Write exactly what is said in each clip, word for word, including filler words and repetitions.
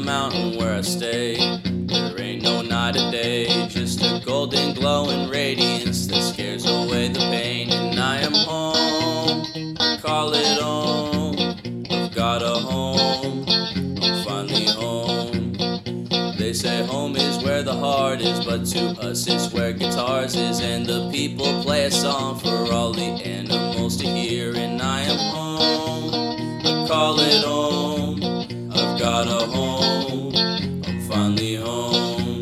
mountain where I stay, there ain't no night or day, just a golden glowing radiance that scares away the pain. And I am home, call it home, I've got a home, I'm finally home. They say home is where the heart is, but to us it's where guitars is, and the people play a song for all the animals to hear. And I am home, I call it home, I've got a home, I'm finally home.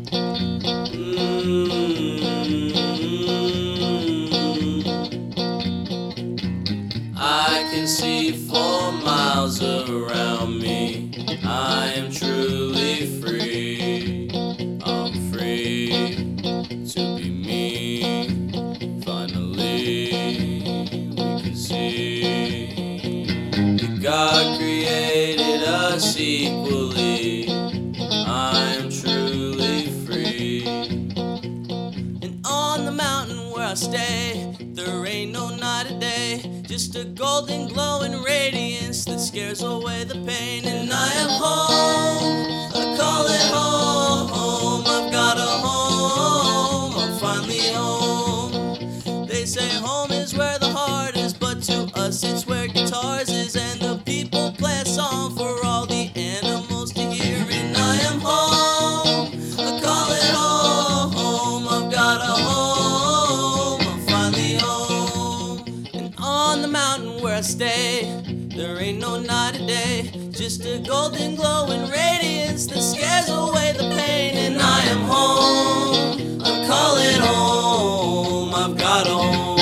Mm-hmm. I can see for miles around me, I am truly free, I'm free to be me. Finally we can see that God created us equally, I am truly free. And on the mountain where I stay, there ain't no night or day, just a golden glowing radiance that scares away the pain. And I am home, I call it home, I've got a home, I'm finally home. They say home is where the heart is, but to us it's where guitars is, and the people play a song for all the animals to hear. And I am home, I call it home, I've got a home, I'm finally home. And on the mountain where I stay, there ain't no night or day, just a golden glowing radiance that scares away the pain. And I am home, I call it home, I've got a home,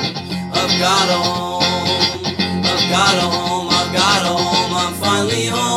I've got a home, I've got a home, I've got a home, I'm finally home.